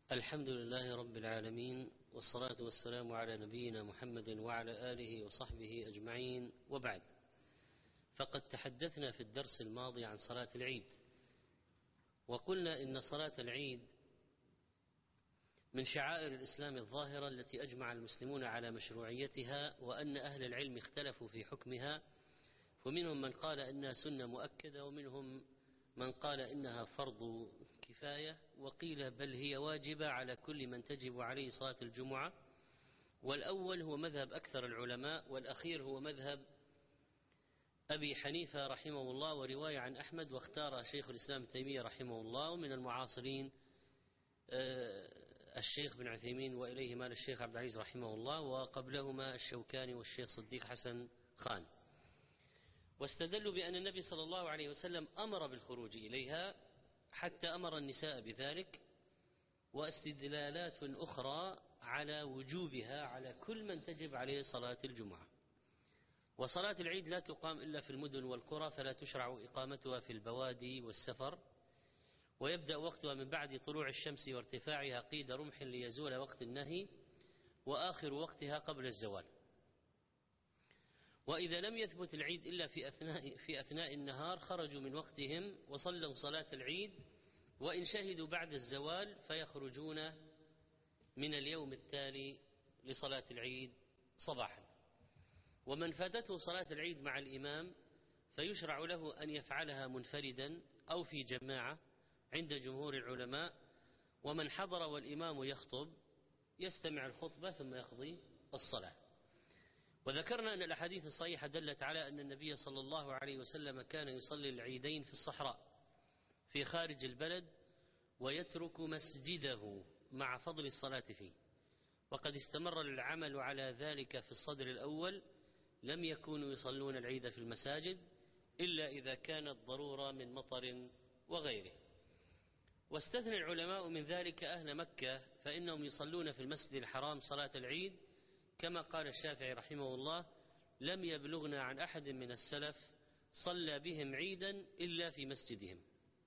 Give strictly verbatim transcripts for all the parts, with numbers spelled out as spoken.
الحمد لله رب العالمين، والصلاة والسلام على نبينا محمد وعلى آله وصحبه أجمعين، وبعد. فقد تحدثنا في الدرس الماضي عن صلاة العيد، وقلنا إن صلاة العيد من شعائر الإسلام الظاهرة التي أجمع المسلمون على مشروعيتها، وأن أهل العلم اختلفوا في حكمها، ومنهم من قال إنها سنة مؤكدة، ومنهم من قال إنها فرض كفاية، وقيل بل هي واجبة على كل من تجب عليه صلاة الجمعة. والأول هو مذهب أكثر العلماء، والأخير هو مذهب أبي حنيفة رحمه الله، ورواية عن أحمد، واختار شيخ الإسلام تيمية رحمه الله، ومن المعاصرين الشيخ بن عثيمين، وإليه مال الشيخ عبد العزيز رحمه الله، وقبلهما الشوكاني والشيخ صديق حسن خان. واستدلوا بأن النبي صلى الله عليه وسلم أمر بالخروج إليها حتى أمر النساء بذلك، واستدلالات أخرى على وجوبها على كل من تجب عليه صلاة الجمعة. وصلاة العيد لا تقام إلا في المدن والقرى، فلا تشرع إقامتها في البوادي والسفر، ويبدأ وقتها من بعد طلوع الشمس وارتفاعها قيد رمح ليزول وقت النهي، وآخر وقتها قبل الزوال. وإذا لم يثبت العيد إلا في أثناء, في أثناء النهار خرجوا من وقتهم وصلوا صلاة العيد، وإن شهدوا بعد الزوال فيخرجون من اليوم التالي لصلاة العيد صباحا. ومن فاتته صلاة العيد مع الإمام فيشرع له أن يفعلها منفردا أو في جماعة عند جمهور العلماء، ومن حضر والإمام يخطب يستمع الخطبة ثم يقضي الصلاة. وذكرنا أن الأحاديث الصحيحة دلت على أن النبي صلى الله عليه وسلم كان يصلي العيدين في الصحراء في خارج البلد، ويترك مسجده مع فضل الصلاة فيه. وقد استمر العمل على ذلك في الصدر الأول، لم يكونوا يصلون العيد في المساجد إلا إذا كانت ضرورة من مطر وغيره. واستثنى العلماء من ذلك أهل مكة، فإنهم يصلون في المسجد الحرام صلاة العيد، كما قال الشافعي رحمه الله: لم يبلغنا عن أحد من السلف صلى بهم عيدا إلا في مسجدهم.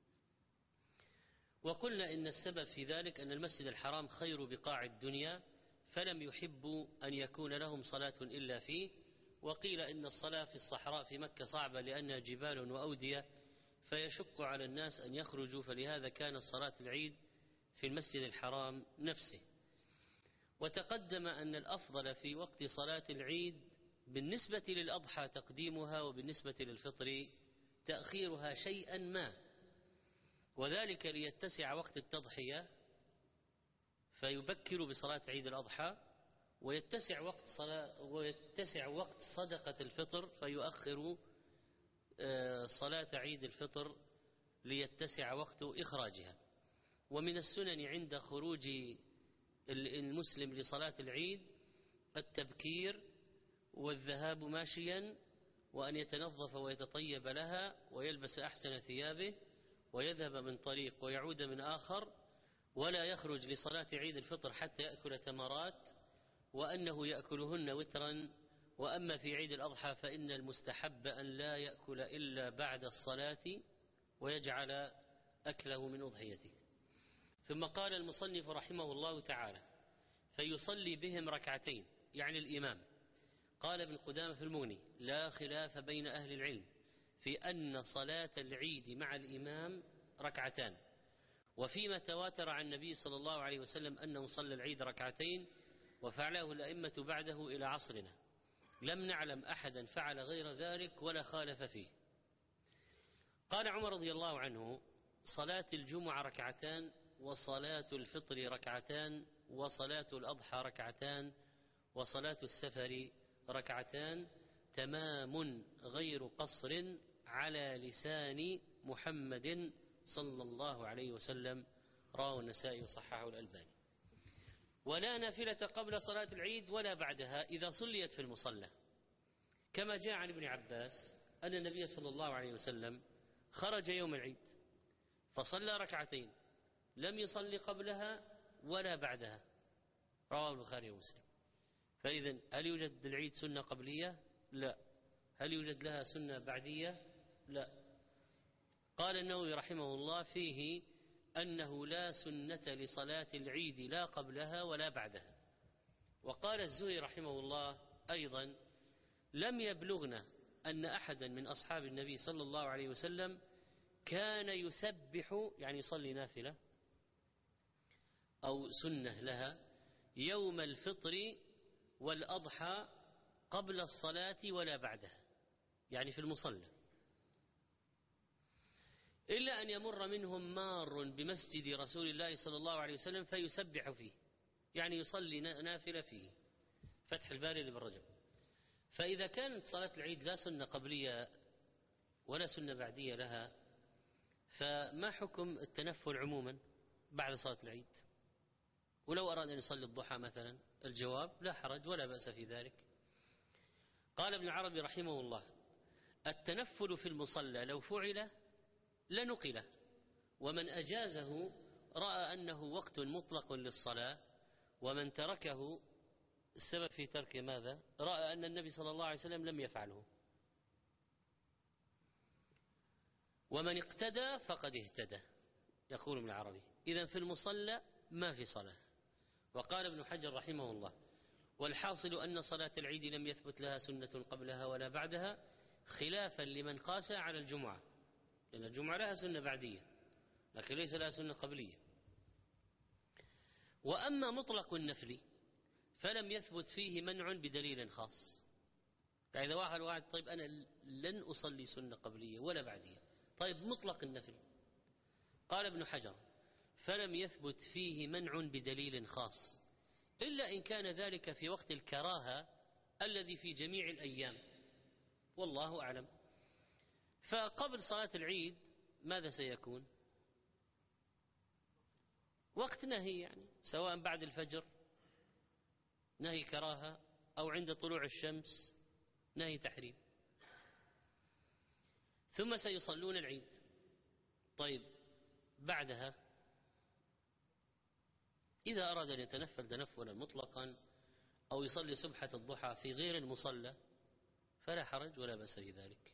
وقلنا إن السبب في ذلك أن المسجد الحرام خير بقاع الدنيا، فلم يحبوا أن يكون لهم صلاة إلا فيه. وقيل إن الصلاة في الصحراء في مكة صعبة لأنها جبال وأودية، فيشق على الناس أن يخرجوا، فلهذا كانت صلاة العيد في المسجد الحرام نفسه. وتقدم أن الأفضل في وقت صلاة العيد بالنسبة للأضحى تقديمها، وبالنسبة للفطر تأخيرها شيئا ما، وذلك ليتسع وقت التضحية فيبكر بصلاة عيد الأضحى، ويتسع وقت صلاة ويتسع وقت صدقة الفطر فيؤخر صلاة عيد الفطر ليتسع وقت إخراجها. ومن السنن عند خروج المسلم لصلاة العيد التبكير والذهاب ماشيا، وأن يتنظف ويتطيب لها ويلبس أحسن ثيابه ويذهب من طريق ويعود من آخر، ولا يخرج لصلاة عيد الفطر حتى يأكل تمرات، وأنه يأكلهن وترا. وأما في عيد الأضحى فإن المستحب أن لا يأكل إلا بعد الصلاة ويجعل أكله من أضحيته. ثم قال المصنف رحمه الله تعالى: فيصلي بهم ركعتين، يعني الإمام. قال ابن قدامة في المغني: لا خلاف بين أهل العلم في أن صلاة العيد مع الإمام ركعتان، وفيما تواتر عن النبي صلى الله عليه وسلم أنه صلى العيد ركعتين، وفعله الأئمة بعده إلى عصرنا، لم نعلم أحدا فعل غير ذلك ولا خالف فيه. قال عمر رضي الله عنه: صلاة الجمعة ركعتان، وصلاة الفطر ركعتان، وصلاة الأضحى ركعتان، وصلاة السفر ركعتان، تمام غير قصر على لسان محمد صلى الله عليه وسلم. رواه النسائي وصححه الألباني. ولا نافلة قبل صلاة العيد ولا بعدها إذا صليت في المصلى، كما جاء عن ابن عباس أن النبي صلى الله عليه وسلم خرج يوم العيد فصلى ركعتين، لم يصلي قبلها ولا بعدها. رواه البخاري ومسلم. فإذا هل يوجد للعيد سنة قبلية؟ لا. هل يوجد لها سنة بعدية؟ لا. قال النووي رحمه الله: فيه أنه لا سنة لصلاة العيد لا قبلها ولا بعدها. وقال الزهري رحمه الله أيضا: لم يبلغنا أن أحدا من أصحاب النبي صلى الله عليه وسلم كان يسبح، يعني يصلي نافلة أو سنة لها، يوم الفطر والأضحى قبل الصلاة ولا بعدها، يعني في المصلى، إلا أن يمر منهم مار بمسجد رسول الله صلى الله عليه وسلم فيسبح فيه، يعني يصلي نافلة فيه. فتح الباري لابن رجب. فإذا كانت صلاة العيد لا سنة قبلية ولا سنة بعدية لها، فما حكم التنفل عموما بعد صلاة العيد؟ ولو أراد أن يصلي الضحى مثلا، الجواب: لا حرج ولا بأس في ذلك. قال ابن العربي رحمه الله: التنفل في المصلى لو فعل لنقل، ومن أجازه رأى أنه وقت مطلق للصلاة، ومن تركه السبب في ترك ماذا؟ رأى أن النبي صلى الله عليه وسلم لم يفعله. ومن اقتدى فقد اهتدى، يقول ابن العربي. إذن في المصلى ما في صلاة. وقال ابن حجر رحمه الله: والحاصل أن صلاة العيد لم يثبت لها سنة قبلها ولا بعدها، خلافا لمن قاس على الجمعة، لأن الجمعة لها سنة بعدية لكن ليس لها سنة قبلية. وأما مطلق النفل فلم يثبت فيه منع بدليل خاص. فإذا واحد واحد طيب أنا لن أصلي سنة قبلية ولا بعدية، طيب مطلق النفل، قال ابن حجر: فلم يثبت فيه منع بدليل خاص، إلا إن كان ذلك في وقت الكراهة الذي في جميع الأيام، والله أعلم. فقبل صلاة العيد ماذا سيكون؟ وقت نهي، يعني سواء بعد الفجر نهي كراهة أو عند طلوع الشمس نهي تحريم. ثم سيصلون العيد. طيب بعدها إذا أراد أن يتنفل تنفلا مطلقا أو يصلي سبحة الضحى في غير المصلى فلا حرج ولا بأس في ذلك.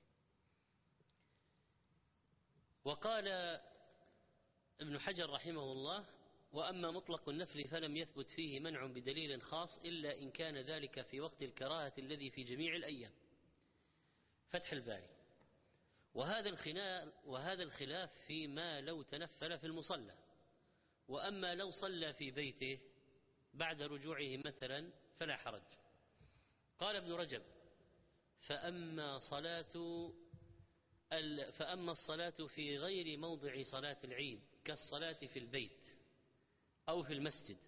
وقال ابن حجر رحمه الله: وأما مطلق النفل فلم يثبت فيه منع بدليل خاص، إلا إن كان ذلك في وقت الكراهة الذي في جميع الأيام. فتح الباري. وهذا الخلاف وهذا الخلاف فيما لو تنفل في المصلى. وأما لو صلى في بيته بعد رجوعه مثلا فلا حرج. قال ابن رجب: فأما صلاة فأما الصلاة في غير موضع صلاة العيد كالصلاة في البيت أو في المسجد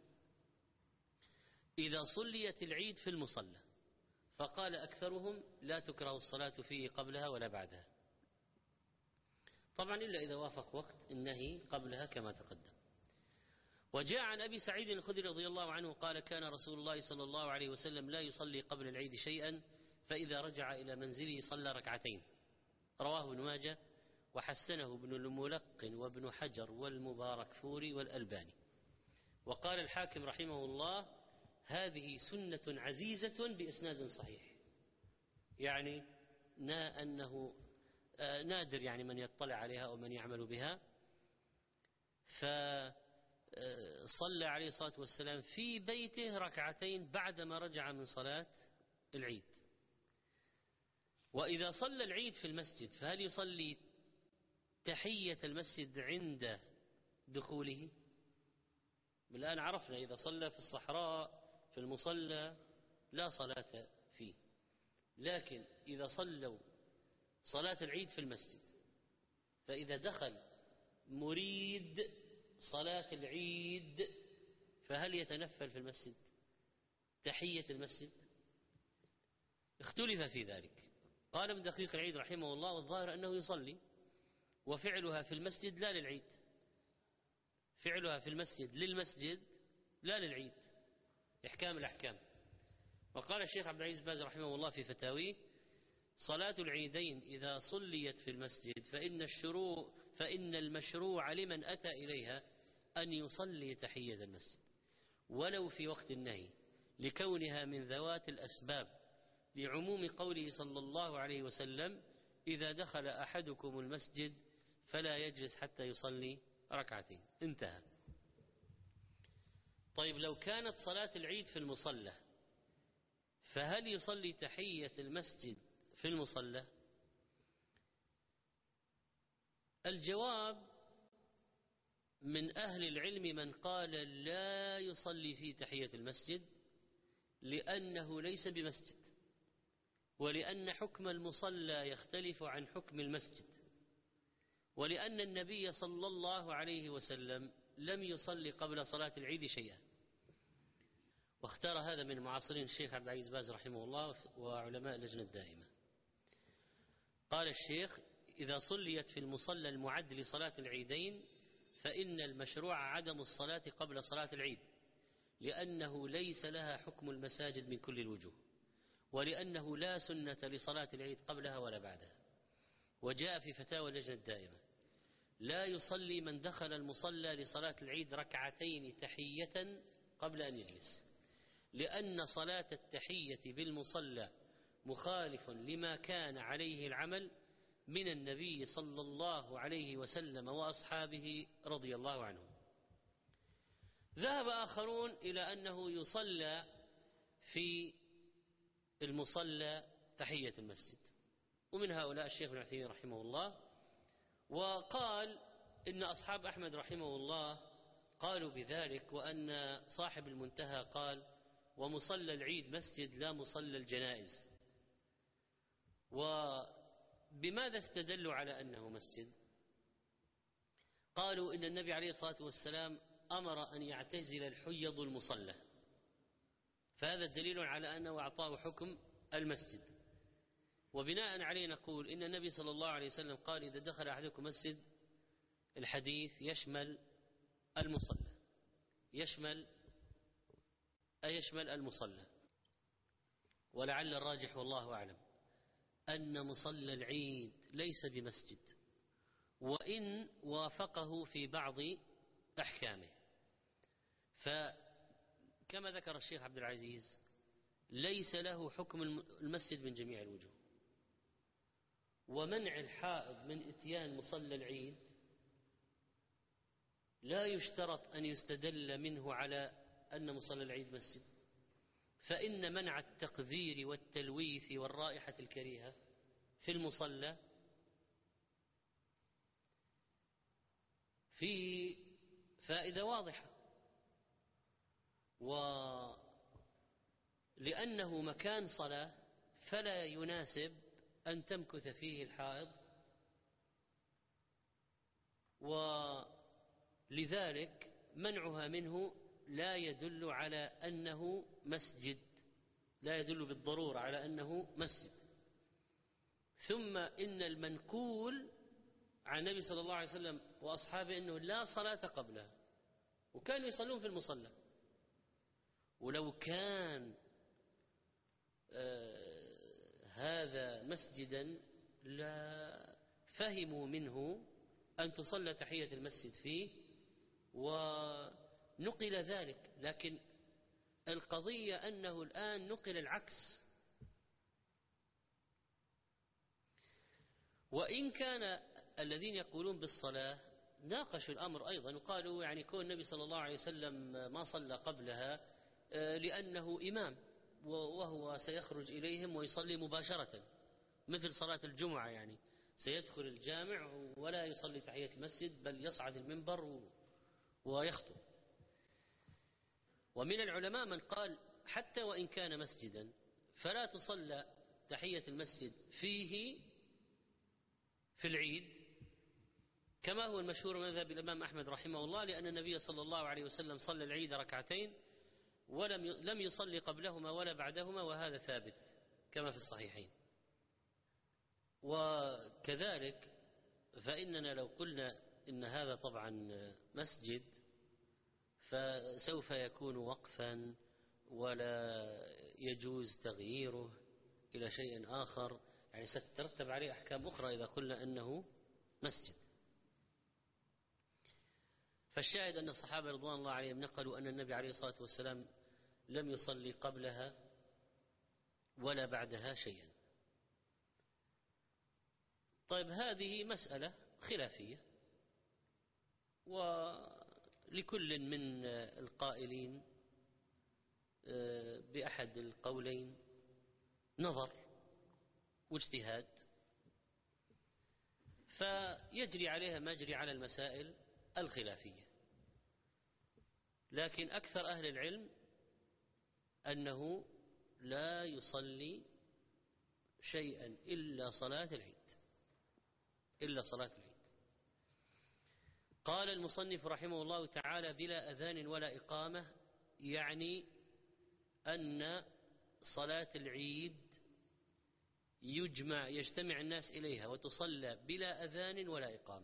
إذا صليت العيد في المصلى، فقال أكثرهم: لا تكره الصلاة فيه قبلها ولا بعدها، طبعا إلا إذا وافق وقت النهي قبلها كما تقدم. وجاء عن أبي سعيد الخدري رضي الله عنه قال: كان رسول الله صلى الله عليه وسلم لا يصلي قبل العيد شيئا، فإذا رجع إلى منزله صلى ركعتين. رواه ابن ماجه وحسنه ابن الملقن وابن حجر والمبارك فوري والألباني. وقال الحاكم رحمه الله: هذه سنة عزيزة بإسناد صحيح، يعني نا أنه نادر يعني من يطلع عليها أو من يعمل بها. فصلى عليه الصلاة والسلام في بيته ركعتين بعدما رجع من صلاة العيد. وإذا صلى العيد في المسجد فهل يصلي تحية المسجد عند دخوله؟ الآن عرفنا إذا صلى في الصحراء في المصلى لا صلاة فيه، لكن إذا صلوا صلاة العيد في المسجد فإذا دخل مريد صلاة العيد فهل يتنفل في المسجد تحية المسجد؟ اختلف في ذلك. قال ابن دقيق العيد رحمه الله: والظاهر أنه يصلي، وفعلها في المسجد لا للعيد، فعلها في المسجد للمسجد لا للعيد، إحكام الأحكام. وقال الشيخ عبد العزيز باز رحمه الله في فتاويه: صلاة العيدين إذا صليت في المسجد فإن الشروع فإن المشروع لمن أتى إليها أن يصلي تحية المسجد ولو في وقت النهي، لكونها من ذوات الأسباب، لعموم قوله صلى الله عليه وسلم: إذا دخل أحدكم المسجد فلا يجلس حتى يصلي ركعتين، انتهى. طيب لو كانت صلاة العيد في المصلى، فهل يصلي تحية المسجد في المصلى؟ الجواب من أهل العلم من قال لا يصلي في تحية المسجد، لأنه ليس بمسجد، ولأن حكم المصلى يختلف عن حكم المسجد، ولأن النبي صلى الله عليه وسلم لم يصلي قبل صلاة العيد شيئا. واختار هذا من معاصرين الشيخ عبد العزيز باز رحمه الله وعلماء اللجنة الدائمة. قال الشيخ: إذا صليت في المصلى المعد لصلاة العيدين فإن المشروع عدم الصلاة قبل صلاة العيد، لأنه ليس لها حكم المساجد من كل الوجوه، ولأنه لا سنة لصلاة العيد قبلها ولا بعدها. وجاء في فتاوى اللجنة الدائمة: لا يصلي من دخل المصلى لصلاة العيد ركعتين تحية قبل أن يجلس، لأن صلاة التحية بالمصلى مخالف لما كان عليه العمل من النبي صلى الله عليه وسلم وأصحابه رضي الله عنهم. ذهب آخرون إلى أنه يصلى في المصلى تحية المسجد، ومن هؤلاء الشيخ ابن عثيمين رحمه الله. وقال إن أصحاب أحمد رحمه الله قالوا بذلك، وأن صاحب المنتهى قال: ومصلى العيد مسجد لا مصلى الجنائز. وبماذا استدلوا على أنه مسجد؟ قالوا إن النبي عليه الصلاة والسلام أمر أن يعتزل الحيض المصلى، فهذا دليل على أنه أعطاه حكم المسجد. وبناء عليه نقول إن النبي صلى الله عليه وسلم قال: إذا دخل أحدكم مسجد، الحديث يشمل المصلى، يشمل أي يشمل المصلى. ولعل الراجح والله أعلم أن مصلى العيد ليس بمسجد، وإن وافقه في بعض أحكامه. فكما ذكر الشيخ عبد العزيز ليس له حكم المسجد من جميع الوجوه. ومنع الحائض من إتيان مصلى العيد لا يشترط أن يستدل منه على أن مصلى العيد مسجد، فإن منع التقذير والتلويث والرائحة الكريهة في المصلى فيه فائدة واضحة، ولأنه مكان صلاة فلا يناسب أن تمكث فيه الحائض، ولذلك منعها منه لا يدل على أنه مسجد، لا يدل بالضرورة على أنه مسجد. ثم إن المنقول عن النبي صلى الله عليه وسلم وأصحابه أنه لا صلاة قبلها، وكانوا يصلون في المصلى. ولو كان آه هذا مسجدا لا فهموا منه أن تصلى تحية المسجد فيه، ونقل ذلك. لكن القضية أنه الآن نقل العكس. وإن كان الذين يقولون بالصلاة ناقشوا الأمر أيضا، وقالوا يعني كون النبي صلى الله عليه وسلم ما صلى قبلها لأنه إمام، وهو سيخرج إليهم ويصلي مباشرة مثل صلاة الجمعة، يعني سيدخل الجامع ولا يصلي تحية المسجد بل يصعد المنبر ويخطب. ومن العلماء من قال حتى وإن كان مسجدا فلا تصلى تحية المسجد فيه في العيد، كما هو المشهور من مذهب الإمام أحمد رحمه الله، لأن النبي صلى الله عليه وسلم صلى العيد ركعتين ولم لم يصلي قبلهما ولا بعدهما، وهذا ثابت كما في الصحيحين. وكذلك فإننا لو قلنا إن هذا طبعا مسجد فسوف يكون وقفا ولا يجوز تغييره إلى شيء آخر، يعني ستترتب عليه أحكام أخرى إذا قلنا أنه مسجد. فالشاهد أن الصحابة رضوان الله عليهم نقلوا أن النبي عليه الصلاة والسلام لم يصلي قبلها ولا بعدها شيئا. طيب هذه مسألة خلافية، ولكل من القائلين بأحد القولين نظر واجتهاد، فيجري عليها ما يجري على المسائل الخلافية. لكن أكثر أهل العلم أنه لا يصلي شيئا إلا صلاة العيد، إلا صلاة العيد. قال المصنف رحمه الله تعالى: بلا أذان ولا إقامة، يعني أن صلاة العيد يجمع يجتمع الناس إليها وتصلى بلا أذان ولا إقامة.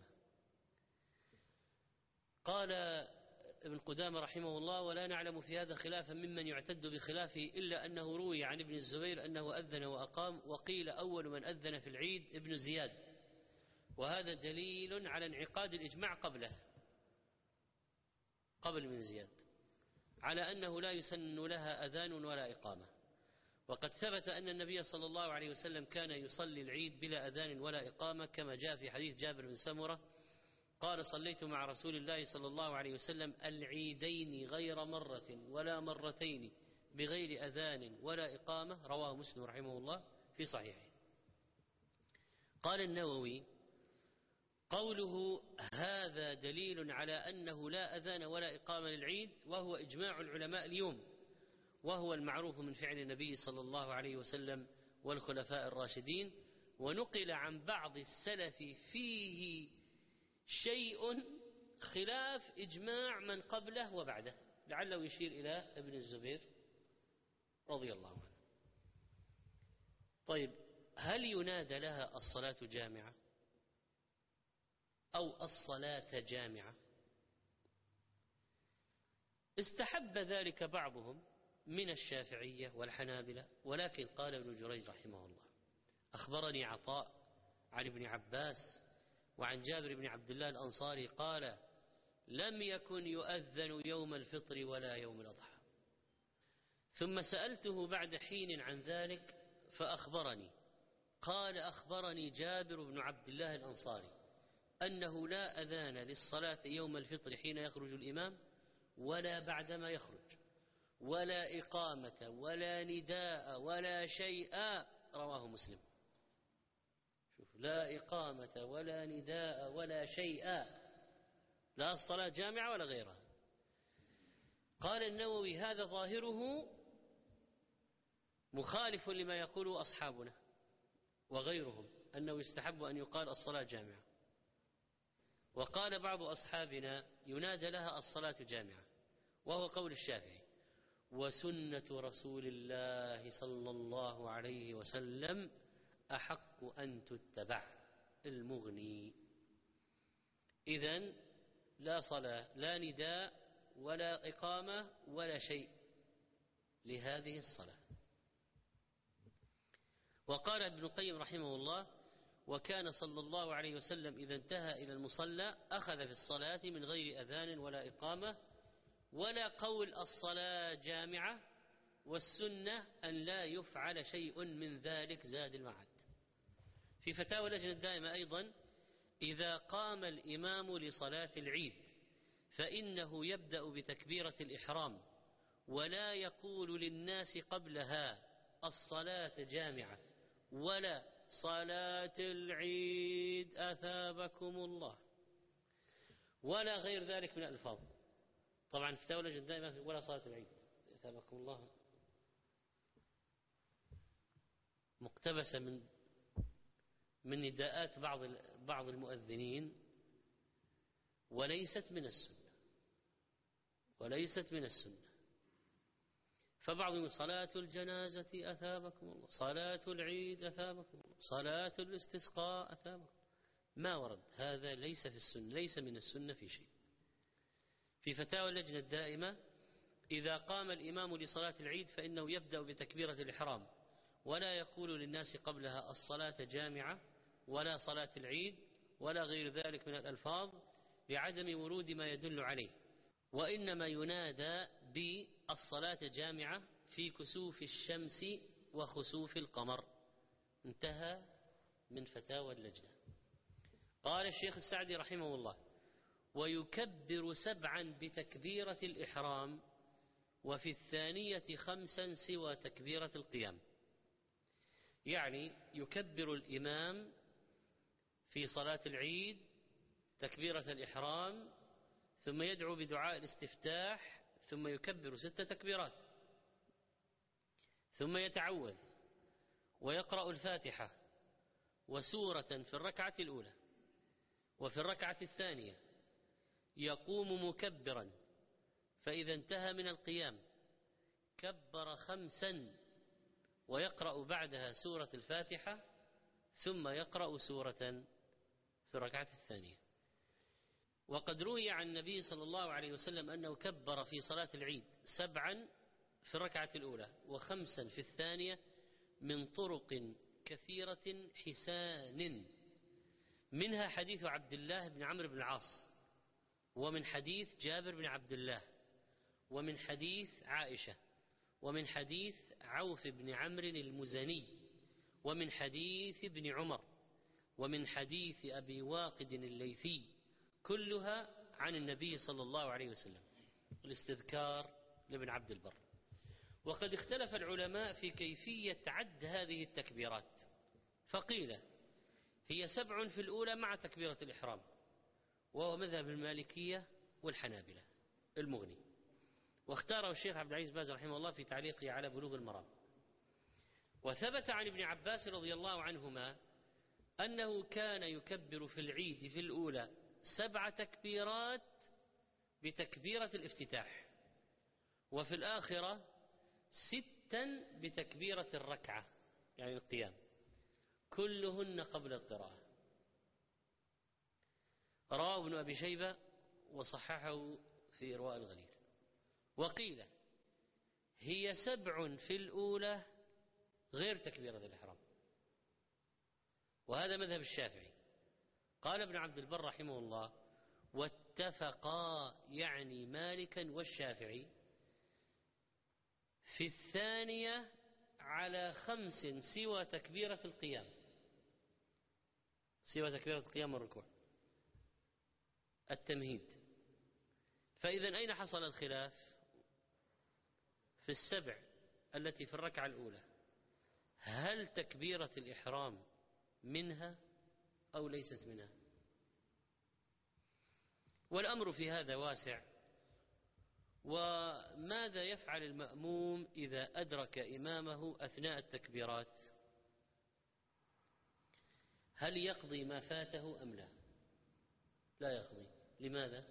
قال ابن قدامة رحمه الله: ولا نعلم في هذا خلافا ممن يعتد بخلافه، إلا أنه روي عن ابن الزبير أنه أذن وأقام، وقيل أول من أذن في العيد ابن زياد، وهذا دليل على انعقاد الإجماع قبله، قبل ابن زياد، على أنه لا يسن لها أذان ولا إقامة. وقد ثبت أن النبي صلى الله عليه وسلم كان يصلي العيد بلا أذان ولا إقامة، كما جاء في حديث جابر بن سمرة قال: صليت مع رسول الله صلى الله عليه وسلم العيدين غير مرة ولا مرتين بغير أذان ولا إقامة، رواه مسلم رحمه الله في صحيحه. قال النووي: قوله هذا دليل على أنه لا أذان ولا إقامة للعيد، وهو إجماع العلماء اليوم، وهو المعروف من فعل النبي صلى الله عليه وسلم والخلفاء الراشدين، ونقل عن بعض السلف فيه شيء خلاف إجماع من قبله وبعده، لعله يشير إلى ابن الزبير رضي الله عنه. طيب، هل ينادى لها الصلاة جامعة أو الصلاة جامعة؟ استحب ذلك بعضهم من الشافعية والحنابلة، ولكن قال ابن جريج رحمه الله: أخبرني عطاء عن ابن عباس وعن جابر بن عبد الله الأنصاري قال: لم يكن يؤذن يوم الفطر ولا يوم الأضحى. ثم سألته بعد حين عن ذلك فأخبرني، قال: أخبرني جابر بن عبد الله الأنصاري أنه لا أذان للصلاة يوم الفطر حين يخرج الإمام ولا بعدما يخرج، ولا إقامة ولا نداء ولا شيء، رواه مسلم. شوف، لا إقامة ولا نداء ولا شيء، لا الصلاة جامعة ولا غيرها. قال النووي: هذا ظاهره مخالف لما يقوله أصحابنا وغيرهم، أنه يستحب أن يقال الصلاة جامعة. وقال بعض أصحابنا ينادى لها الصلاة جامعة، وهو قول الشافعي: وسنة رسول الله صلى الله عليه وسلم أحق أن تتبع، المغني. إذن لا صلاة لا نداء ولا إقامة ولا شيء لهذه الصلاة. وقال ابن القيم رحمه الله: وكان صلى الله عليه وسلم إذا انتهى إلى المصلى أخذ في الصلاة من غير أذان ولا إقامة ولا قول الصلاة جامعة، والسنة أن لا يفعل شيء من ذلك، زاد المعد. في فتاوى اللجنة الدائمة أيضا: إذا قام الإمام لصلاة العيد فإنه يبدأ بتكبيرة الإحرام ولا يقول للناس قبلها الصلاة جامعة ولا صلاة العيد أثابكم الله ولا غير ذلك من الألفاظ. طبعا فتاوى اللجنة الدائمة ولا صلاة العيد أثابكم الله مقتبسة من من نداءات بعض بعض المؤذنين، وليست من السنة، وليست من السنة. فبعضهم: صلاة الجنازة أثابكم الله، صلاة العيد أثابكم الله، صلاة الاستسقاء أثابكم. ما ورد، هذا ليس في السنة، ليس من السنة في شيء. في فتاوى اللجنة الدائمة: إذا قام الإمام لصلاة العيد فإنه يبدأ بتكبيرة الإحرام ولا يقول للناس قبلها الصلاة جامعة ولا صلاة العيد ولا غير ذلك من الألفاظ، لعدم ورود ما يدل عليه، وإنما ينادى بالصلاة جامعة في كسوف الشمس وخسوف القمر. انتهى من فتاوى اللجنة. قال الشيخ السعدي رحمه الله: ويكبر سبعا بتكبيرة الإحرام، وفي الثانية خمسا سوى تكبيرة القيام. يعني يكبر الإمام في صلاة العيد تكبيرة الإحرام، ثم يدعو بدعاء الاستفتاح، ثم يكبر ست تكبيرات، ثم يتعوذ ويقرأ الفاتحة وسورة في الركعة الأولى، وفي الركعة الثانية يقوم مكبرا، فإذا انتهى من القيام كبر خمسا ويقرأ بعدها سورة الفاتحة، ثم يقرأ سورة في الركعة الثانية. وقد روي عن النبي صلى الله عليه وسلم أنه كبر في صلاة العيد سبعا في الركعة الأولى وخمسا في الثانية من طرق كثيرة حسان، منها حديث عبد الله بن عمرو بن العاص، ومن حديث جابر بن عبد الله، ومن حديث عائشة، ومن حديث عوف بن عمرو المزني، ومن حديث ابن عمر، ومن حديث أبي واقد الليثي، كلها عن النبي صلى الله عليه وسلم. الاستذكار لابن عبد البر. وقد اختلف العلماء في كيفية عد هذه التكبيرات، فقيل هي سبع في الأولى مع تكبيرة الإحرام، وهو مذهب المالكية والحنابلة المغني، واختاره الشيخ عبد العزيز باز رحمه الله في تعليقه على بلوغ المرام. وثبت عن ابن عباس رضي الله عنهما أنه كان يكبر في العيد في الأولى سبع تكبيرات بتكبيرة الافتتاح، وفي الآخرة ستا بتكبيرة الركعة يعني القيام، كلهن قبل القراءة. رواه ابن أبي شيبة وصححه في إرواء الغليل. وقيل هي سبع في الأولى غير تكبيرة الإحرام، وهذا مذهب الشافعي. قال ابن عبد البر رحمه الله: واتفقا يعني مالكا والشافعي في الثانية على خمس سوى تكبيرة القيام، سوى تكبيرة القيام والركوع التمهيد. فإذا أين حصل الخلاف؟ في السبع التي في الركعة الأولى، هل تكبيرة الإحرام منها أو ليست منها؟ والأمر في هذا واسع. وماذا يفعل المأموم إذا أدرك إمامه أثناء التكبيرات؟ هل يقضي ما فاته أم لا؟ لا يقضي. لماذا؟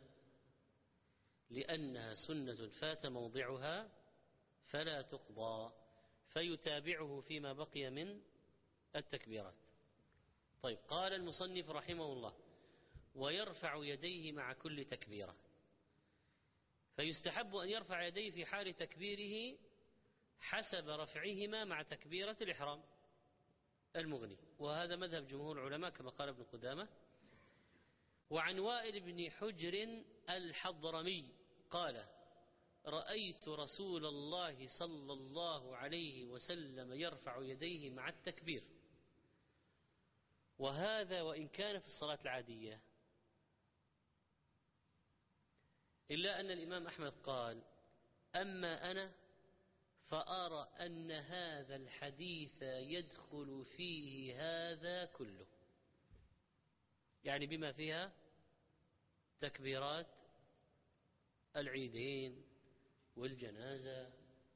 لأنها سنة فات موضعها فلا تقضى، فيتابعه فيما بقي من التكبيرات. طيب، قال المصنف رحمه الله: ويرفع يديه مع كل تكبيرة، فيستحب أن يرفع يديه في حال تكبيره حسب رفعهما مع تكبيرة الإحرام المغني، وهذا مذهب جمهور العلماء كما قال ابن قدامة. وعن وائل بن حجر الحضرمي قال: رأيت رسول الله صلى الله عليه وسلم يرفع يديه مع التكبير، وهذا وإن كان في الصلاة العادية، إلا أن الإمام أحمد قال: أما أنا فأرى أن هذا الحديث يدخل فيه هذا كله، يعني بما فيها تكبيرات العيدين والجنازة.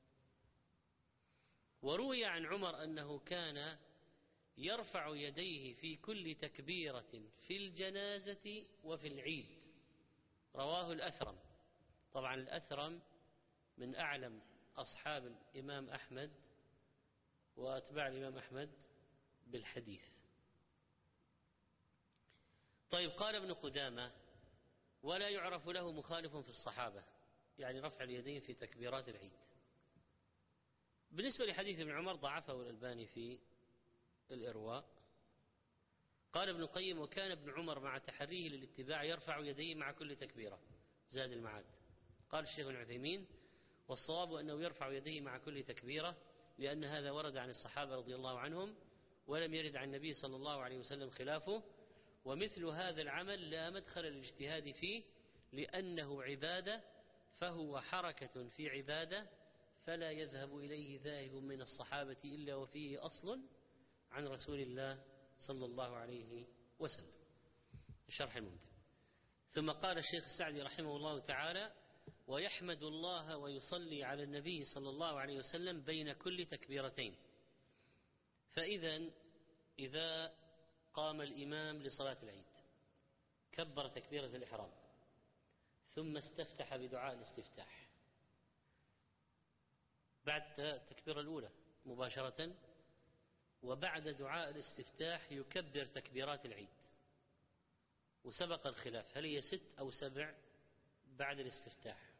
وروي عن عمر أنه كان يرفع يديه في كل تكبيرة في الجنازة وفي العيد، رواه الأثرم. طبعا الأثرم من أعلم أصحاب الإمام أحمد وأتباع الإمام أحمد بالحديث. طيب، قال ابن قدامة: ولا يعرف له مخالف في الصحابة، يعني رفع اليدين في تكبيرات العيد. بالنسبة لحديث ابن عمر ضعفه الألباني في الإرواء. قال ابن القيم: وكان ابن عمر مع تحريه للاتباع يرفع يديه مع كل تكبيرة، زاد المعاد. قال الشيخ ابن عثيمين: والصواب أنه يرفع يديه مع كل تكبيرة، لأن هذا ورد عن الصحابة رضي الله عنهم، ولم يرد عن النبي صلى الله عليه وسلم خلافه، ومثل هذا العمل لا مدخل للاجتهاد فيه، لأنه عبادة فهو حركة في عبادة، فلا يذهب إليه ذاهب من الصحابة إلا وفيه أصل عن رسول الله صلى الله عليه وسلم. الشرح الممتع. ثم قال الشيخ السعدي رحمه الله تعالى: ويحمد الله ويصلي على النبي صلى الله عليه وسلم بين كل تكبيرتين. فإذا إذا قام الإمام لصلاة العيد كبر تكبيرة الإحرام ثم استفتح بدعاء الاستفتاح بعد التكبيرة الأولى مباشرة، وبعد دعاء الاستفتاح يكبر تكبيرات العيد، وسبق الخلاف هل هي ست أو سبع بعد الاستفتاح.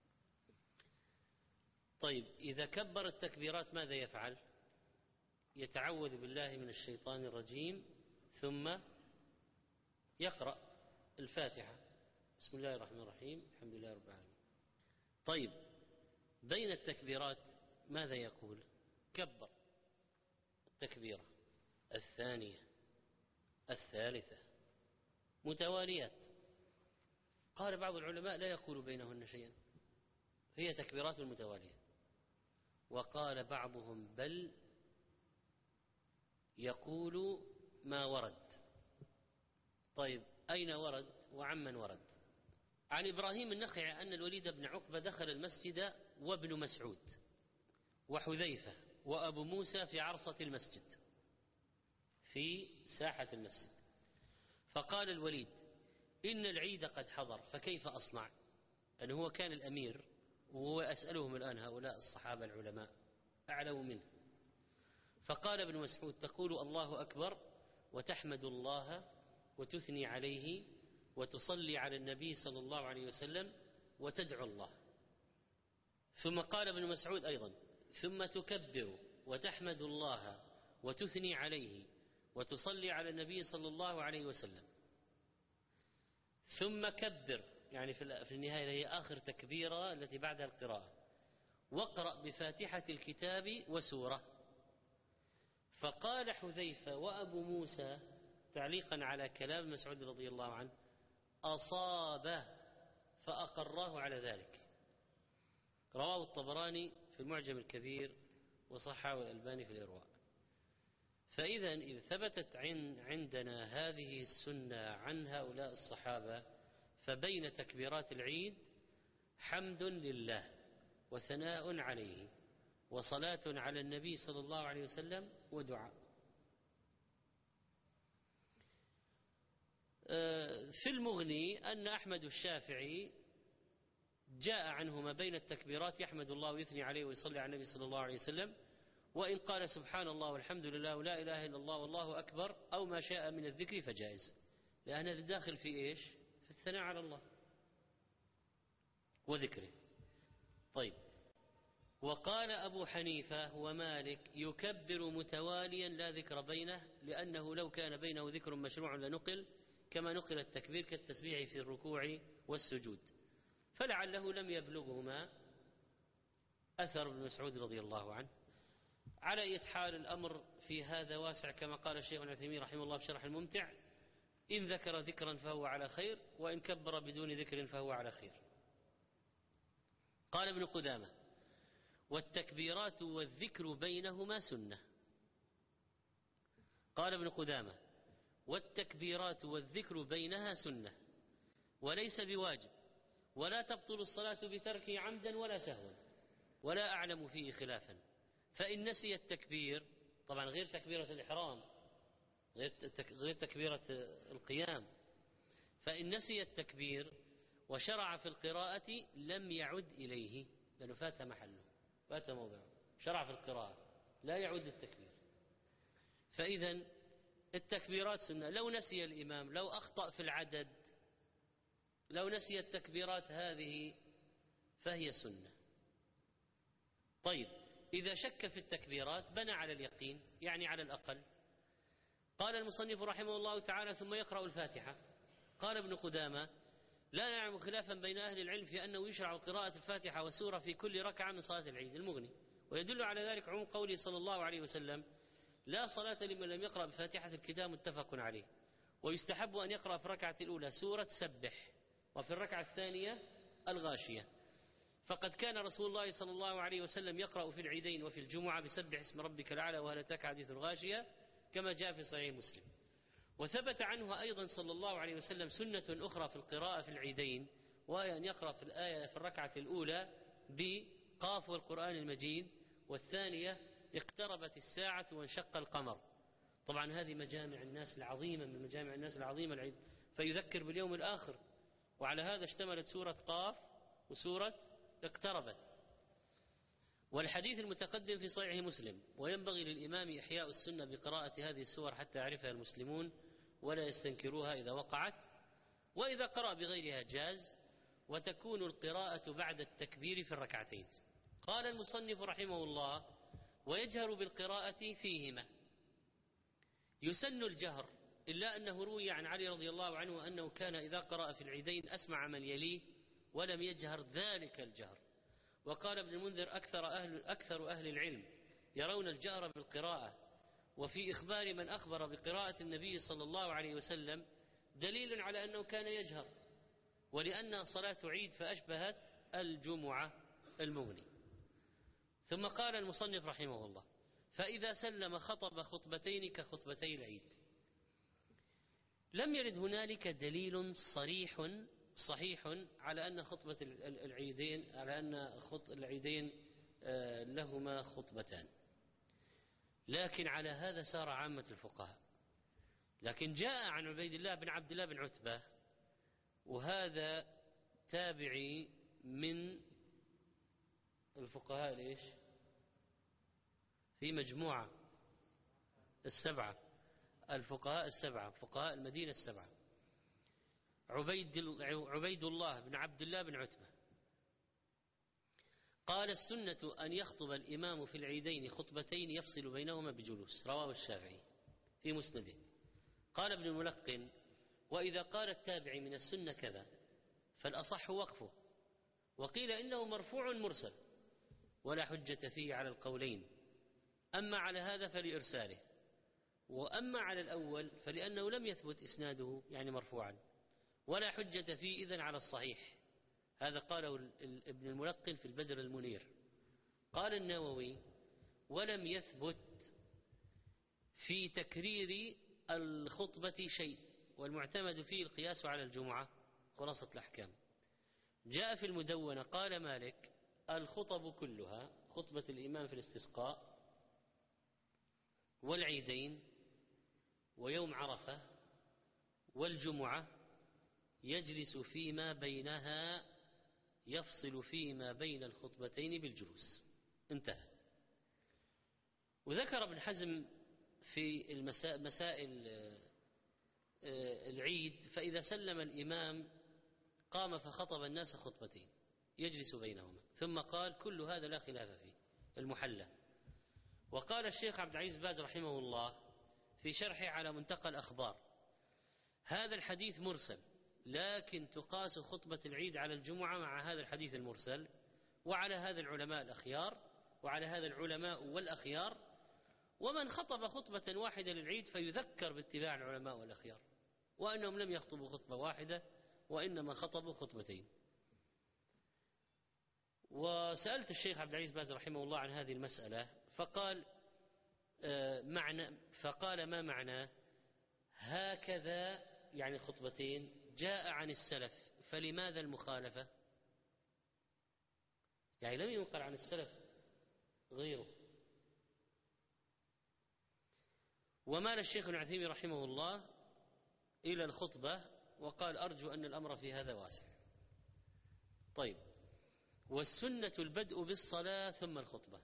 طيب إذا كبر التكبيرات ماذا يفعل؟ يتعوذ بالله من الشيطان الرجيم ثم يقرأ الفاتحة، بسم الله الرحمن الرحيم الحمد لله رب العالمين. طيب بين التكبيرات ماذا يقول؟ كبر التكبيرة الثانية الثالثة متواليات. قال بعض العلماء لا يقول بينهن شيئا، هي تكبيرات المتوالية. وقال بعضهم بل يقول ما ورد. طيب أين ورد وعمن ورد؟ عن إبراهيم النخعي أن الوليد بن عقبة دخل المسجد وابن مسعود وحذيفة وأبو موسى في عرصة المسجد في ساحة المسجد، فقال الوليد: إن العيد قد حضر فكيف أصنع؟ أنه هو كان الأمير، وهو أسألهم الآن هؤلاء الصحابة العلماء أعلم منه. فقال ابن مسعود: تقول الله أكبر وتحمد الله وتثني عليه وتصلي على النبي صلى الله عليه وسلم وتدعو الله. ثم قال ابن مسعود أيضا: ثم تكبر وتحمد الله وتثني عليه وتصلي على النبي صلى الله عليه وسلم، ثم كبر، يعني في النهاية هي آخر تكبيرة التي بعدها القراءة، واقرأ بفاتحة الكتاب وسورة. فقال حذيفة وأبو موسى تعليقا على كلام مسعود رضي الله عنه: أصاب فأقراه على ذلك. رواه الطبراني في المعجم الكبير وصححه الألباني في الإرواء. فإذا إذ ثبتت عندنا هذه السنة عن هؤلاء الصحابة فبين تكبيرات العيد حمد لله وثناء عليه وصلاة على النبي صلى الله عليه وسلم ودعاء. في المغني أن أحمد الشافعي جاء عنه ما بين التكبيرات يحمد الله ويثني عليه ويصلي على النبي صلى الله عليه وسلم، وإن قال سبحان الله والحمد لله ولا إله إلا الله والله أكبر أو ما شاء من الذكر فجائز، لأن هذا داخل في إيش؟ في الثناء على الله وذكره. طيب وقال أبو حنيفة ومالك يكبر متواليا لا ذكر بينه، لأنه لو كان بينه ذكر مشروع لنقل كما نقل التكبير كالتسبيح في الركوع والسجود، فلعله لم يبلغهما أثر ابن مسعود رضي الله عنه. على أي حال الأمر في هذا واسع كما قال الشيخ ابن عثيمين رحمه الله في شرح الممتع: إن ذكر ذكرا فهو على خير، وإن كبر بدون ذكر فهو على خير. قال ابن قدامة: والتكبيرات والذكر بينهما سنة. قال ابن قدامة: والتكبيرات والذكر بينها سنة وليس بواجب، ولا تبطل الصلاة بتركه عمدا ولا سهوا، ولا أعلم فيه خلافا. فإن نسي التكبير، طبعا غير تكبيرة الإحرام، غير تكبيرة القيام، فإن نسي التكبير وشرع في القراءة لم يعد إليه، لأنه فات محله فات موضعه، شرع في القراءة لا يعود التكبير. فإذا التكبيرات سنة. لو نسي الإمام، لو أخطأ في العدد، لو نسي التكبيرات هذه فهي سنة. طيب إذا شك في التكبيرات بنى على اليقين، يعني على الأقل. قال المصنف رحمه الله تعالى: ثم يقرأ الفاتحة. قال ابن قدامة: لا نعلم خلافا بين أهل العلم في أنه يشرع قراءة الفاتحة وسورة في كل ركعة من صلاة العيد. المغني. ويدل على ذلك عموم قوله صلى الله عليه وسلم: لا صلاة لمن لم يقرأ بفاتحة الكتاب، متفق عليه. ويستحب أن يقرأ في الركعة الأولى سورة سبح وفي الركعة الثانية الغاشية. فقد كان رسول الله صلى الله عليه وسلم يقرأ في العيدين وفي الجمعة بسبح اسم ربك الأعلى وهل أتاك حديث الغاشية كما جاء في صحيح مسلم. وثبت عنه أيضا صلى الله عليه وسلم سنة أخرى في القراءة في العيدين، وهي أن يقرأ في الآية في الركعة الأولى بقاف والقرآن المجيد، والثانية اقتربت الساعة وانشق القمر. طبعا هذه مجامع الناس العظيمة من مجامع الناس العظيمة العيد، فيذكر باليوم الآخر. وعلى هذا اشتملت سورة قاف وسورة اقتربت. والحديث المتقدم في صحيح مسلم. وينبغي للإمام إحياء السنة بقراءة هذه السور حتى يعرفها المسلمون ولا يستنكروها إذا وقعت، وإذا قرأ بغيرها جاز، وتكون القراءة بعد التكبير في الركعتين. قال المصنف رحمه الله: ويجهر بالقراءة فيهما. يسن الجهر، إلا أنه روي عن علي رضي الله عنه أنه كان إذا قرأ في العيدين أسمع من يليه ولم يجهر ذلك الجهر. وقال ابن المنذر: أكثر أهل, أكثر أهل العلم يرون الجهر بالقراءة. وفي إخبار من أخبر بقراءة النبي صلى الله عليه وسلم دليل على أنه كان يجهر، ولأن صلاة عيد فأشبهت الجمعة المغني. ثم قال المصنف رحمه الله: فإذا سلم خطب خطبتين كخطبتي العيد. لم يرد هنالك دليل صريح صحيح على أن خطبة العيدين على أن خط العيدين لهما خطبتان، لكن على هذا سار عامة الفقهاء. لكن جاء عن عبيد الله بن عبد الله بن عتبة، وهذا تابعي من الفقهاء ليش في مجموعة السبعة، الفقهاء السبعة، فقهاء المدينة السبعة، عبيد عبيد الله بن عبد الله بن عتبة قال: السنة أن يخطب الإمام في العيدين خطبتين يفصل بينهما بجلوس. رواه الشافعي في مسنده. قال ابن الملقن: وإذا قال التابعي من السنة كذا فالأصح وقفه. وقيل إنه مرفوع مرسل ولا حجة فيه على القولين، أما على هذا فلإرساله، وأما على الأول فلأنه لم يثبت إسناده يعني مرفوعا، ولا حجة فيه إذن على الصحيح. هذا قاله ابن الملقن في البدر المنير. قال النووي: ولم يثبت في تكرير الخطبة شيء، والمعتمد فيه القياس على الجمعة. خلاصة الأحكام. جاء في المدونة قال مالك: الخطب كلها، خطبة الإمام في الاستسقاء والعيدين ويوم عرفة والجمعة، يجلس فيما بينها، يفصل فيما بين الخطبتين بالجلوس. انتهى. وذكر ابن حزم في مسائل العيد: فإذا سلم الإمام قام فخطب الناس خطبتين يجلس بينهما، ثم قال: كل هذا لا خلاف فيه. المحلى. وقال الشيخ عبد العزيز باز رحمه الله في شرحه على منتقى الأخبار: هذا الحديث مرسل، لكن تقاس خطبة العيد على الجمعة مع هذا الحديث المرسل، وعلى هذا العلماء الأخيار وعلى هذا العلماء والأخيار. ومن خطب خطبة واحدة للعيد فيذكر باتباع العلماء والأخيار، وأنهم لم يخطبوا خطبة واحدة وإنما خطبوا خطبتين. وسألت الشيخ عبد العزيز باز رحمه الله عن هذه المسألة، فقال آه معنى فقال ما معناه؟ هكذا يعني خطبتين جاء عن السلف، فلماذا المخالفة؟ يعني لم ينقل عن السلف غيره. ومال الشيخ ابن عثيمين رحمه الله إلى الخطبة، وقال: أرجو أن الأمر في هذا واسع. طيب. والسنة البدء بالصلاة ثم الخطبة.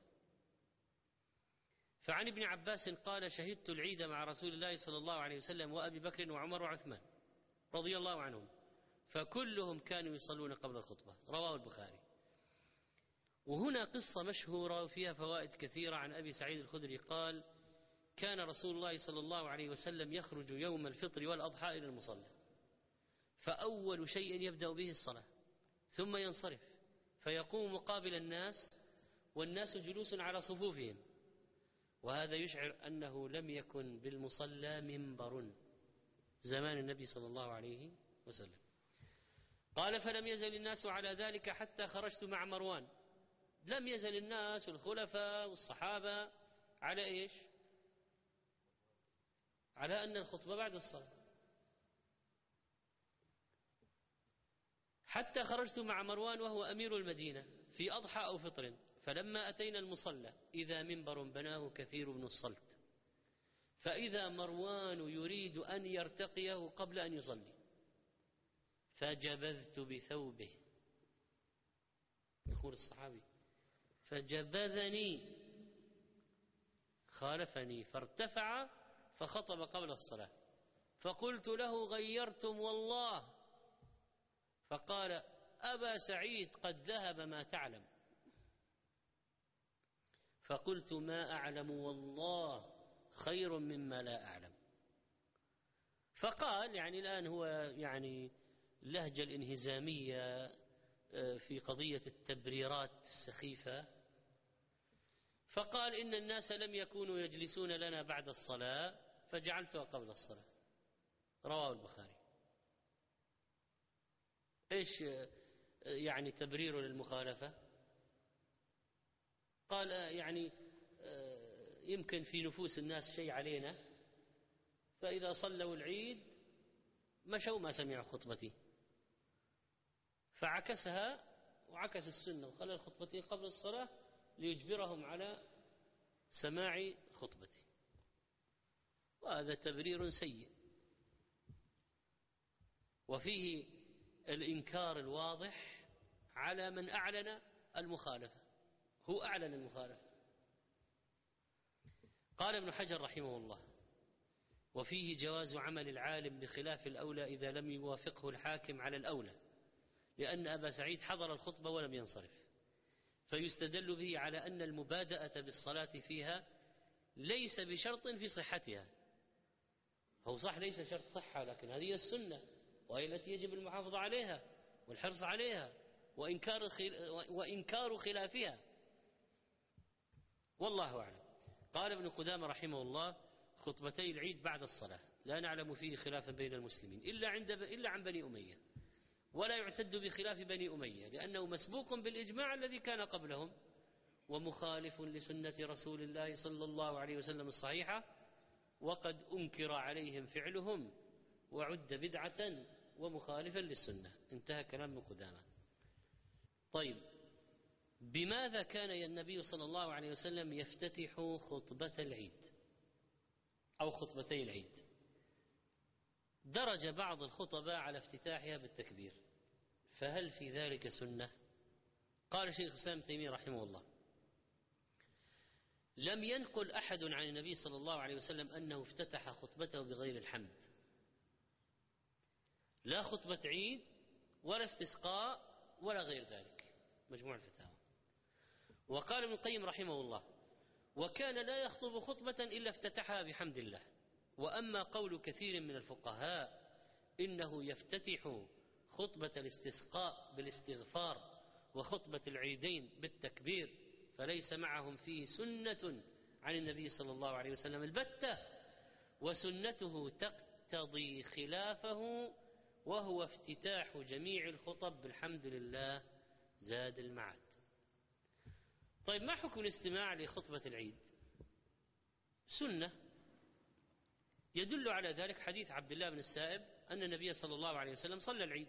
فعن ابن عباس قال: شهدت العيد مع رسول الله صلى الله عليه وسلم وأبي بكر وعمر وعثمان رضي الله عنهم، فكلهم كانوا يصلون قبل الخطبة. رواه البخاري. وهنا قصة مشهورة وفيها فوائد كثيرة. عن أبي سعيد الخدري قال: كان رسول الله صلى الله عليه وسلم يخرج يوم الفطر والأضحى إلى المصلى، فأول شيء يبدأ به الصلاة، ثم ينصرف فيقوم مقابل الناس والناس جلوس على صفوفهم، وهذا يشعر أنه لم يكن بالمصلى منبر زمان النبي صلى الله عليه وسلم. قال فلم يزل الناس على ذلك حتى خرجت مع مروان. لم يزل الناس والخلفاء والصحابة على إيش؟ على أن الخطبة بعد الصلاة، حتى خرجت مع مروان وهو أمير المدينة في أضحى أو فطر، فلما أتينا المصلى إذا منبر بناه كثير بن الصلت، فإذا مروان يريد أن يرتقيه قبل أن يصلي، فجبذت بثوبه. يقول الصحابي فجبذني، خالفني فارتفع فخطب قبل الصلاة، فقلت له غيرتم والله، فقال أبا سعيد قد ذهب ما تعلم. فقلت ما أعلم والله خير مما لا أعلم. فقال يعني الآن هو يعني اللهجة الانهزامية في قضية التبريرات السخيفة، فقال إن الناس لم يكونوا يجلسون لنا بعد الصلاة فجعلتها قبل الصلاة. رواه البخاري. إيش يعني تبرير للمخالفة؟ قال يعني يمكن في نفوس الناس شيء علينا، فإذا صلوا العيد مشوا ما سمعوا خطبتي، فعكسها وعكس السنة وخلى الخطبتين قبل الصلاة ليجبرهم على سماع خطبتي، وهذا تبرير سيء، وفيه الإنكار الواضح على من أعلن المخالفة. هو أعلن المخالفة. قال ابن حجر رحمه الله وفيه جواز عمل العالم بخلاف الأولى إذا لم يوافقه الحاكم على الأولى، لأن أبا سعيد حضر الخطبة ولم ينصرف، فيستدل به على أن المبادئة بالصلاة فيها ليس بشرط في صحتها. هو صح ليس شرط صحة، لكن هذه السنة وهي التي يجب المحافظة عليها والحرص عليها وإنكار وإنكار خلافها، والله أعلم. قال ابن قدامة رحمه الله خطبتي العيد بعد الصلاة لا نعلم فيه خلافا بين المسلمين إلا عند إلا عن بني أمية، ولا يعتد بخلاف بني أمية لأنه مسبوق بالإجماع الذي كان قبلهم، ومخالف لسنة رسول الله صلى الله عليه وسلم الصحيحة، وقد أنكر عليهم فعلهم وعد بدعة ومخالفا للسنة. انتهى كلام ابن قدامة. طيب، بماذا كان النبي صلى الله عليه وسلم يفتتح خطبة العيد أو خطبتي العيد؟ درج بعض الخطباء على افتتاحها بالتكبير، فهل في ذلك سنة؟ قال شيخ الإسلام ابن تيمية رحمه الله لم ينقل أحد عن النبي صلى الله عليه وسلم أنه افتتح خطبته بغير الحمد، لا خطبة عيد ولا استسقاء ولا غير ذلك. مجموع الفتاوى. وقال ابن القيم رحمه الله وكان لا يخطب خطبة إلا افتتحها بحمد الله. وأما قول كثير من الفقهاء إنه يفتتح خطبة الاستسقاء بالاستغفار وخطبة العيدين بالتكبير فليس معهم فيه سنة عن النبي صلى الله عليه وسلم البتة، وسنته تقتضي خلافه، وهو افتتاح جميع الخطب بالحمد لله زاد المعاد. طيب، ما حكم الاستماع لخطبة العيد؟ سنة. يدل على ذلك حديث عبد الله بن السائب أن النبي صلى الله عليه وسلم صلى العيد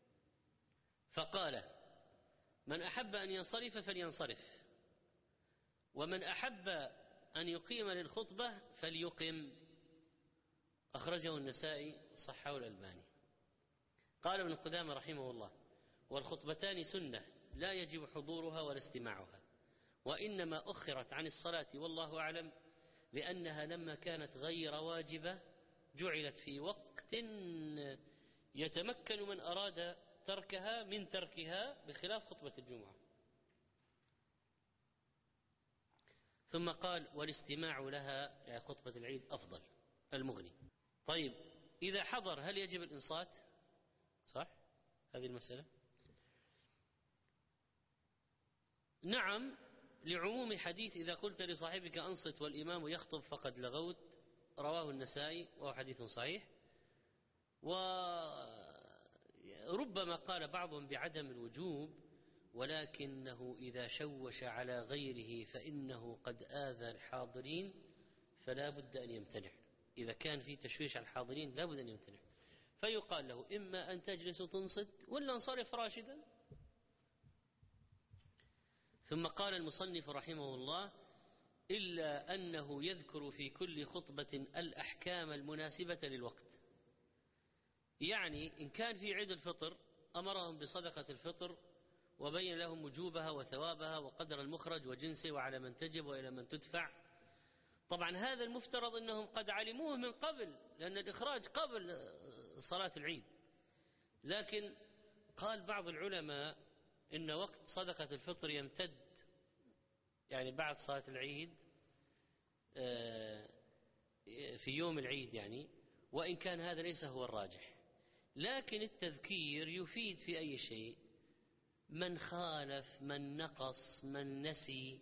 فقال من أحب أن ينصرف فلينصرف، ومن أحب أن يقيم للخطبة فليقم. أخرجه النسائي صححه الألباني. قال ابن قدامة رحمه الله والخطبتان سنة لا يجب حضورها ولا استماعها، وإنما أخرت عن الصلاة والله أعلم لأنها لما كانت غير واجبة جعلت في وقت يتمكن من أراد تركها من تركها بخلاف خطبة الجمعة. ثم قال والاستماع لها يعني خطبة العيد أفضل. المغني. طيب، إذا حضر هل يجب الإنصات؟ صح هذه المسألة؟ نعم، لعموم حديث إذا قلت لصاحبك أنصت والإمام يخطب فقد لغوت، رواه النسائي وهو حديث صحيح. ربما قال بعضهم بعدم الوجوب، ولكنه إذا شوش على غيره فإنه قد آذى الحاضرين فلا بد أن يمتنع. إذا كان في تشويش على الحاضرين لا بد أن يمتنع، فيقال له إما أن تجلس وتنصت ولا انصرف راشدا. ثم قال المصنف رحمه الله: إلا أنه يذكر في كل خطبة الأحكام المناسبة للوقت. يعني إن كان في عيد الفطر أمرهم بصدقة الفطر وبين لهم وجوبها وثوابها وقدر المخرج وجنسه وعلى من تجب وإلى من تدفع. طبعا هذا المفترض أنهم قد علموه من قبل، لأن الإخراج قبل صلاة العيد. لكن قال بعض العلماء إن وقت صدقة الفطر يمتد يعني بعد صلاة العيد في يوم العيد يعني، وإن كان هذا ليس هو الراجح. لكن التذكير يفيد في أي شيء، من خالف من نقص من نسي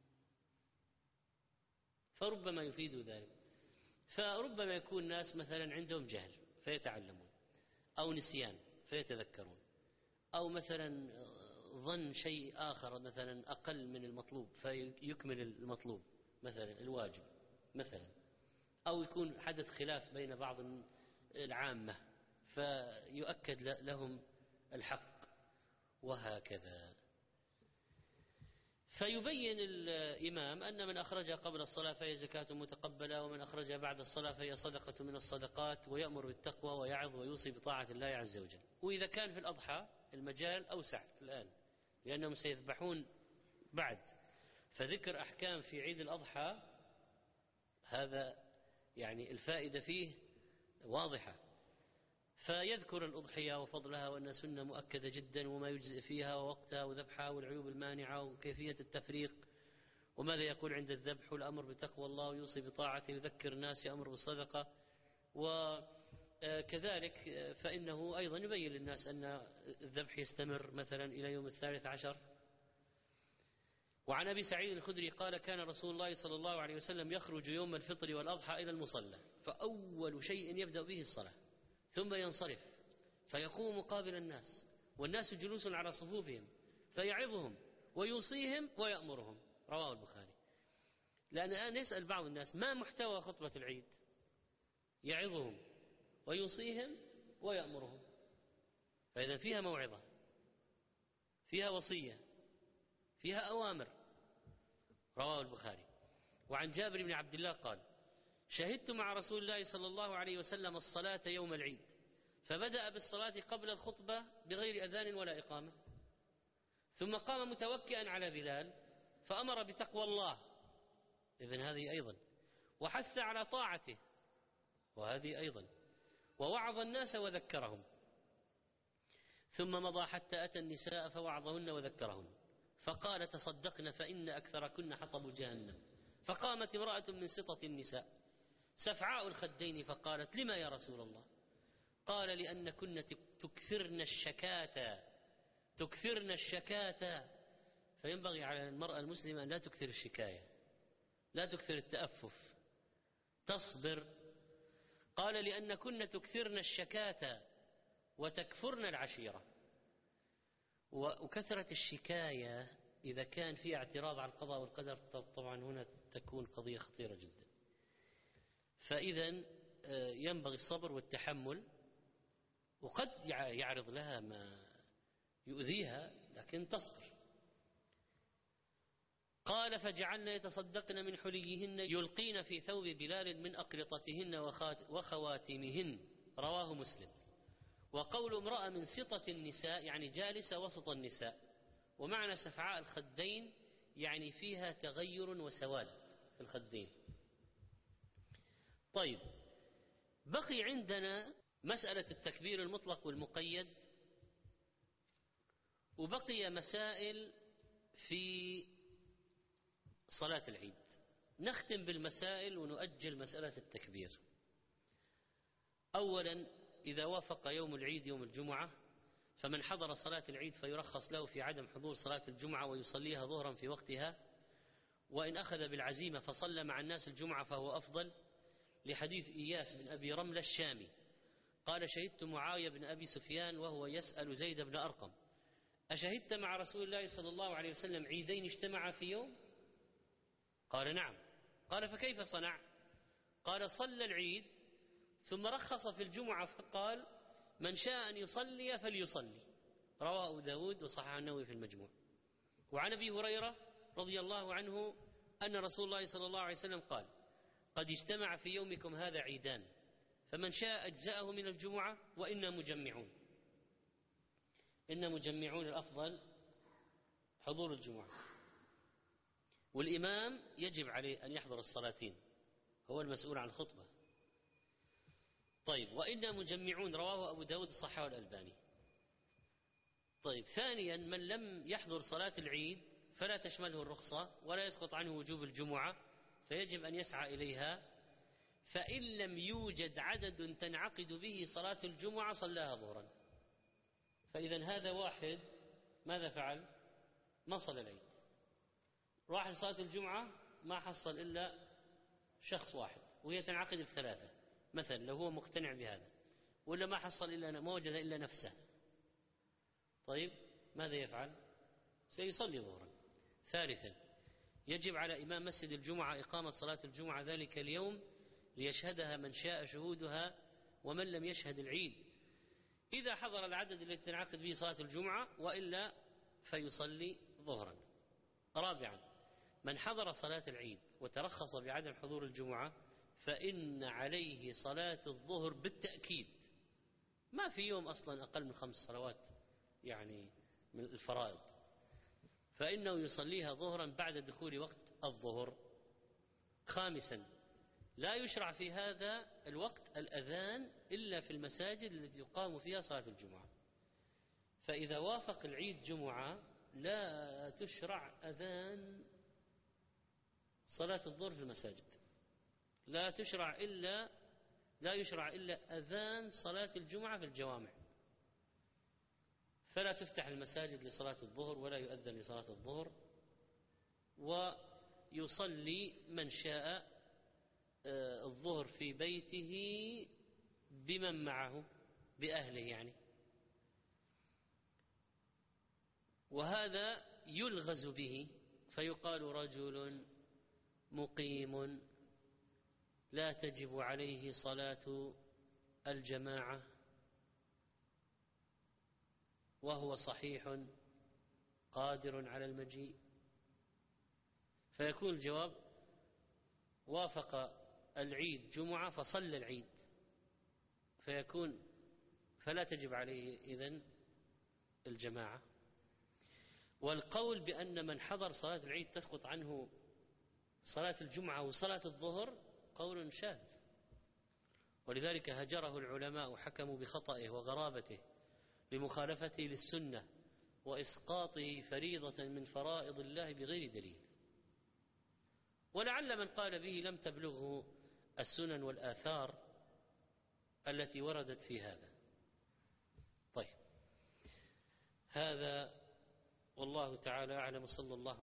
فربما يفيد ذلك. فربما يكون الناس مثلا عندهم جهل فيتعلمون، أو نسيان فيتذكرون، أو مثلا ظن شيء آخر مثلا أقل من المطلوب فيكمل المطلوب مثلا الواجب مثلا، أو يكون حدث خلاف بين بعض العامة فيؤكد لهم الحق، وهكذا. فيبين الإمام أن من أخرجها قبل الصلاة فهي زكاة متقبلة، ومن أخرجها بعد الصلاة فهي صدقة من الصدقات، ويأمر بالتقوى ويعظ ويوصي بطاعة الله عز وجل. وإذا كان في الأضحى المجال أوسع الآن لأنهم سيذبحون بعد، فذكر أحكام في عيد الأضحى هذا يعني الفائدة فيه واضحة. فيذكر الأضحية وفضلها وأن سنة مؤكدة جدا وما يجزئ فيها ووقتها وذبحها والعيوب المانعة وكيفية التفريق وماذا يقول عند الذبح، والأمر بتقوى الله ويوصي بطاعته، يذكر الناس، يأمر بالصدقة. وكذلك فإنه أيضا يبين للناس أن الذبح يستمر مثلا إلى يوم الثالث عشر. وعن أبي سعيد الخدري قال: كان رسول الله صلى الله عليه وسلم يخرج يوم الفطر والأضحى إلى المصلى، فأول شيء يبدأ به الصلاة، ثم ينصرف فيقوم مقابل الناس والناس جلوس على صفوفهم فيعظهم ويوصيهم ويأمرهم. رواه البخاري. لأن الآن يسأل بعض الناس ما محتوى خطبة العيد؟ يعظهم ويوصيهم ويأمرهم، فإذا فيها موعظة، فيها وصية، فيها أوامر. رواه البخاري. وعن جابر بن عبد الله قال: شهدت مع رسول الله صلى الله عليه وسلم الصلاة يوم العيد، فبدأ بالصلاة قبل الخطبة بغير أذان ولا إقامة، ثم قام متوكئا على بلال فأمر بتقوى الله، إذن هذه أيضا، وحث على طاعته، وهذه أيضا، ووعظ الناس وذكرهم، ثم مضى حتى أتى النساء فوعظهن وذكرهن، فقال: تصدقن فإن أكثركن حطب جهنم. فقامت امرأة من سطة النساء سفعاء الخدين فقالت: لما يا رسول الله؟ قال: لأن كن تكثرن الشكاة تكثرن الشكاة فينبغي على المرأة المسلمة أن لا تكثر الشكاية، لا تكثر التأفف، تصبر. قال: لأن كن تكثرن الشكاة وتكفرن العشيرة. وكثرة الشكاية إذا كان فيها اعتراض على القضاء والقدر طبعا هنا تكون قضية خطيرة جدا. فإذا ينبغي الصبر والتحمل، وقد يعرض لها ما يؤذيها لكن تصبر. قال: فجعلنا يتصدقن من حليهن يلقين في ثوب بلال من أقرطتهن وخواتمهن. رواه مسلم. وقول امرأة من سطة النساء يعني جالسة وسط النساء، ومعنى سفعاء الخدين يعني فيها تغير وسواد في الخدين. طيب، بقي عندنا مسألة التكبير المطلق والمقيد، وبقي مسائل في صلاة العيد. نختم بالمسائل ونؤجل مسألة التكبير. أولا، إذا وافق يوم العيد يوم الجمعة فمن حضر صلاة العيد فيرخص له في عدم حضور صلاة الجمعة ويصليها ظهرا في وقتها، وإن أخذ بالعزيمة فصلى مع الناس الجمعة فهو أفضل، لحديث إياس بن أبي رملة الشامي قال شهدت معاوية بن أبي سفيان وهو يسأل زيد بن أرقم أشهدت مع رسول الله صلى الله عليه وسلم عيدين اجتمعا في يوم؟ قال نعم. قال فكيف صنع؟ قال صلى العيد ثم رخص في الجمعة فقال من شاء أن يصلي فليصلي. رواه أبو داود وصححه النووي في المجموع. وعن أبي هريرة رضي الله عنه أن رسول الله صلى الله عليه وسلم قال قد اجتمع في يومكم هذا عيدان فمن شاء أجزأه من الجمعة وإنا مجمعون. إنا مجمعون الأفضل حضور الجمعة، والإمام يجب عليه أن يحضر الصلاتين، هو المسؤول عن الخطبة. طيب، وإنا مجمعون رواه أبو داود صححه الألباني. طيب، ثانيا من لم يحضر صلاة العيد فلا تشمله الرخصة ولا يسقط عنه وجوب الجمعة، فيجب أن يسعى إليها، فإن لم يوجد عدد تنعقد به صلاة الجمعة صلاها ظهرا. فإذا هذا واحد ماذا فعل؟ ما صلى العيد، راح لصلاة الجمعة ما حصل إلا شخص واحد وهي تنعقد بثلاثة مثلا لو هو مقتنع بهذا، ولا ما حصل إلا ما وجد إلا نفسه. طيب، ماذا يفعل؟ سيصلي ظهرا. ثالثا يجب على إمام مسجد الجمعة إقامة صلاة الجمعة ذلك اليوم ليشهدها من شاء شهودها ومن لم يشهد العيد إذا حضر العدد الذي تنعقد به صلاة الجمعة، وإلا فيصلي ظهرا. رابعا من حضر صلاة العيد وترخص بعدم حضور الجمعة فإن عليه صلاة الظهر بالتأكيد، ما في يوم أصلا أقل من خمس صلوات يعني من الفرائض، فإنه يصليها ظهرا بعد دخول وقت الظهر. خامسا لا يشرع في هذا الوقت الأذان إلا في المساجد التي يقام فيها صلاة الجمعة، فإذا وافق العيد جمعة لا تشرع أذان صلاة الظهر في المساجد، لا تشرع إلا لا يشرع إلا أذان صلاة الجمعة في الجوامع، فلا تفتح المساجد لصلاة الظهر ولا يؤذن لصلاة الظهر، ويصلي من شاء الظهر في بيته بمن معه بأهله يعني. وهذا يلغز به فيقال رجل مقيم لا تجب عليه صلاة الجماعة وهو صحيح قادر على المجيء، فيكون الجواب وافق العيد جمعة فصلى العيد، فيكون فلا تجب عليه إذن الجماعة. والقول بأن من حضر صلاة العيد تسقط عنه صلاة الجمعة وصلاة الظهر قول شاذ، ولذلك هجره العلماء وحكموا بخطئه وغرابته لمخالفته للسنة وإسقاطه فريضة من فرائض الله بغير دليل. ولعل من قال به لم تبلغه السنن والآثار التي وردت في هذا. طيب، هذا والله تعالى أعلم. صلى الله